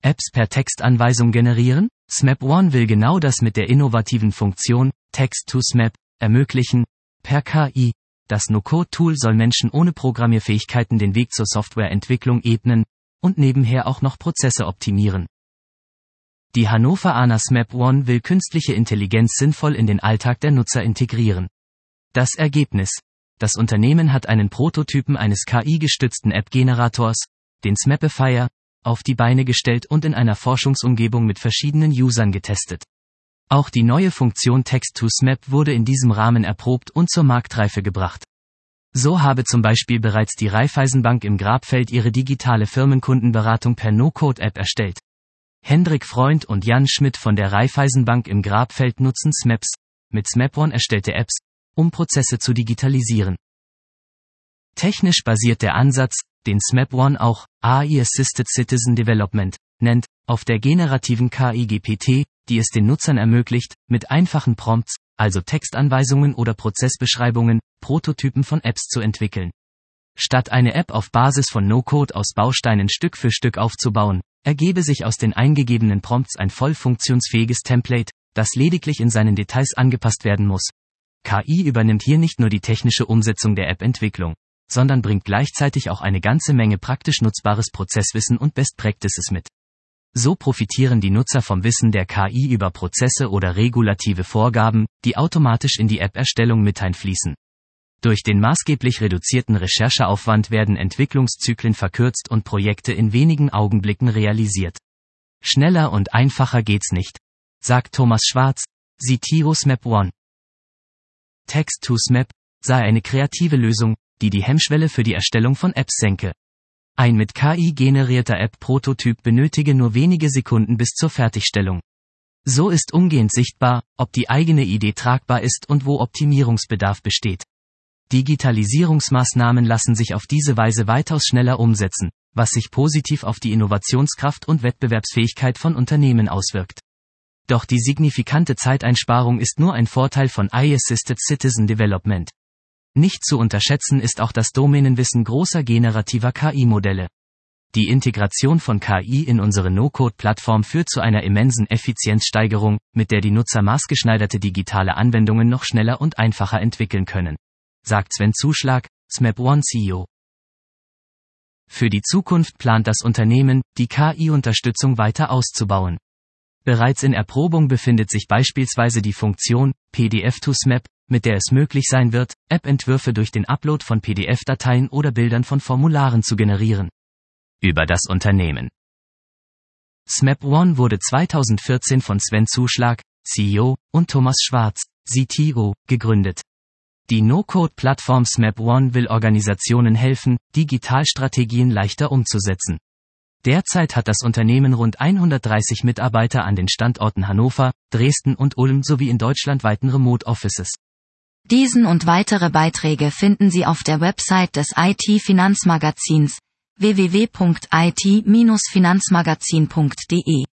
Apps per Textanweisung generieren? SmapOne will genau das mit der innovativen Funktion Text-to-Smap ermöglichen. Per KI. Das No-Code-Tool soll Menschen ohne Programmierfähigkeiten den Weg zur Softwareentwicklung ebnen und nebenher auch noch Prozesse optimieren. Die Hannoveraner SmapOne will künstliche Intelligenz sinnvoll in den Alltag der Nutzer integrieren. Das Ergebnis: Das Unternehmen hat einen Prototypen eines KI-gestützten App-Generators, den Smapifier, auf die Beine gestellt und in einer Forschungsumgebung mit verschiedenen Usern getestet. Auch die neue Funktion Text-to-Smap wurde in diesem Rahmen erprobt und zur Marktreife gebracht. So habe zum Beispiel bereits die Raiffeisenbank im Grabfeld ihre digitale Firmenkundenberatung per No-Code-App erstellt. Hendrik Freund und Jan Schmidt von der Raiffeisenbank im Grabfeld nutzen Smaps, mit SmapOne erstellte Apps, um Prozesse zu digitalisieren. Technisch basiert der Ansatz, den SmapOne auch AI-Assisted Citizen Development nennt, auf der generativen KI GPT, die es den Nutzern ermöglicht, mit einfachen Prompts, also Textanweisungen oder Prozessbeschreibungen, Prototypen von Apps zu entwickeln. Statt eine App auf Basis von No-Code aus Bausteinen Stück für Stück aufzubauen, ergebe sich aus den eingegebenen Prompts ein voll funktionsfähiges Template, das lediglich in seinen Details angepasst werden muss. KI übernimmt hier nicht nur die technische Umsetzung der App-Entwicklung, sondern bringt gleichzeitig auch eine ganze Menge praktisch nutzbares Prozesswissen und Best Practices mit. So profitieren die Nutzer vom Wissen der KI über Prozesse oder regulative Vorgaben, die automatisch in die App-Erstellung mit einfließen. Durch den maßgeblich reduzierten Rechercheaufwand werden Entwicklungszyklen verkürzt und Projekte in wenigen Augenblicken realisiert. Schneller und einfacher geht's nicht, sagt Thomas Schwarz, CTO SmapOne. Text-to-Smap sei eine kreative Lösung, die die Hemmschwelle für die Erstellung von Apps senke. Ein mit KI generierter App-Prototyp benötige nur wenige Sekunden bis zur Fertigstellung. So ist umgehend sichtbar, ob die eigene Idee tragbar ist und wo Optimierungsbedarf besteht. Digitalisierungsmaßnahmen lassen sich auf diese Weise weitaus schneller umsetzen, was sich positiv auf die Innovationskraft und Wettbewerbsfähigkeit von Unternehmen auswirkt. Doch die signifikante Zeiteinsparung ist nur ein Vorteil von AI-Assisted Citizen Development. Nicht zu unterschätzen ist auch das Domänenwissen großer generativer KI-Modelle. Die Integration von KI in unsere No-Code-Plattform führt zu einer immensen Effizienzsteigerung, mit der die Nutzer maßgeschneiderte digitale Anwendungen noch schneller und einfacher entwickeln können, sagt Sven Zuschlag, SmapOne CEO. Für die Zukunft plant das Unternehmen, die KI-Unterstützung weiter auszubauen. Bereits in Erprobung befindet sich beispielsweise die Funktion PDF-to-Smap, mit der es möglich sein wird, App-Entwürfe durch den Upload von PDF-Dateien oder Bildern von Formularen zu generieren. Über das Unternehmen. SmapOne wurde 2014 von Sven Zuschlag, CEO, und Thomas Schwarz, CTO, gegründet. Die No-Code-Plattform SmapOne will Organisationen helfen, Digitalstrategien leichter umzusetzen. Derzeit hat das Unternehmen rund 130 Mitarbeiter an den Standorten Hannover, Dresden und Ulm sowie in deutschlandweiten Remote Offices. Diesen und weitere Beiträge finden Sie auf der Website des IT-Finanzmagazins www.it-finanzmagazin.de.